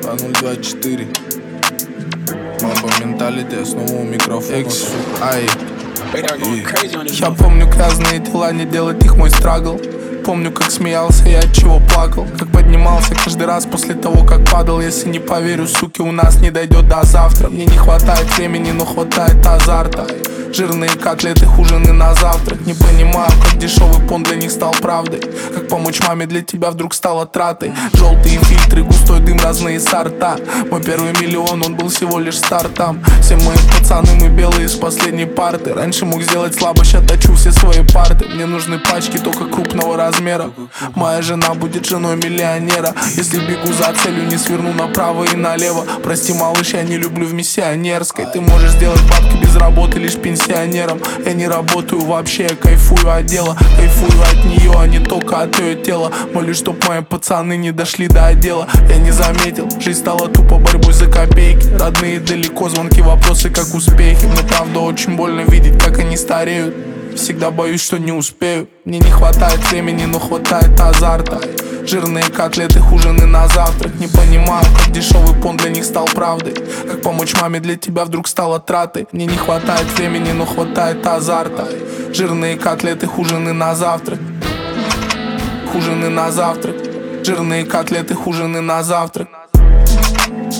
024. Мамба менталити, снова у микрофона. Ай. Я помню грязные дела, не делать их мой страгл. Помню, как смеялся я, от чего плакал. Как поднимался каждый раз после того, как падал. Если не поверю, суки, у нас не дойдет до завтра. Мне не хватает времени, но хватает азарта. Жирные котлеты, ужины на завтрак. Не понимаю, как дешевый пон для них стал правдой. Как помочь маме для тебя вдруг стала тратой. Желтые фильтры, густой дым, разные сорта. Мой первый миллион, он был всего лишь стартом. Все мои пацаны, мы белые из последней парты. Раньше мог сделать слабо, ща точу все свои парты. Мне нужны пачки только крупного размера. Моя жена будет женой миллионера. Если бегу за целью, не сверну направо и налево. Прости, малыш, я не люблю в миссионерской. Ты можешь сделать бабки без работы лишь пенсионером. Я не работаю вообще, я кайфую от дела. Кайфую от нее, а не только от ее тела. Молюсь, чтоб мои пацаны не дошли до отдела. Я не заметил, жизнь стала тупо борьбой за копейки. Родные далеко, звонки, вопросы, как успехи. Мне правда очень больно видеть, как они стареют. Всегда боюсь, что не успею. Мне не хватает времени, но хватает азарта. Жирные котлеты, ужины на завтрак. Не понимаю, как дешевый пон для них стал правдой. Как помочь маме для тебя вдруг стала тратой. Мне не хватает времени, но хватает азарта. Жирные котлеты, ужины на завтрак. Ужины на завтрак. Жирные котлеты, ужины на завтрак.